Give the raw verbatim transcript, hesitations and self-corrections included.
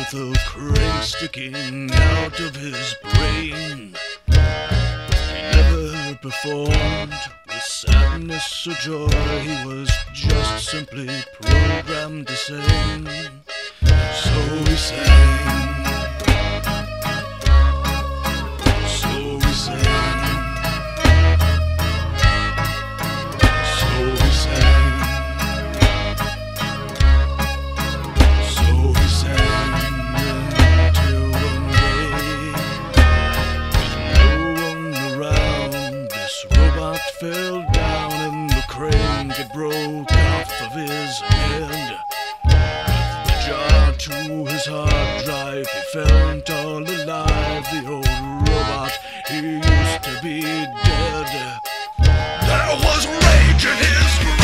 with a crank sticking out of his brain. He never performed with sadness or joy, he was just simply programmed to sing. So he sang, so he sang, so he sang, so he sang until one day, with no one around, this robot fell down and the crank it broke off of his head. To his hard drive he felt all alive. The old robot, he used to be dead. There was rage in his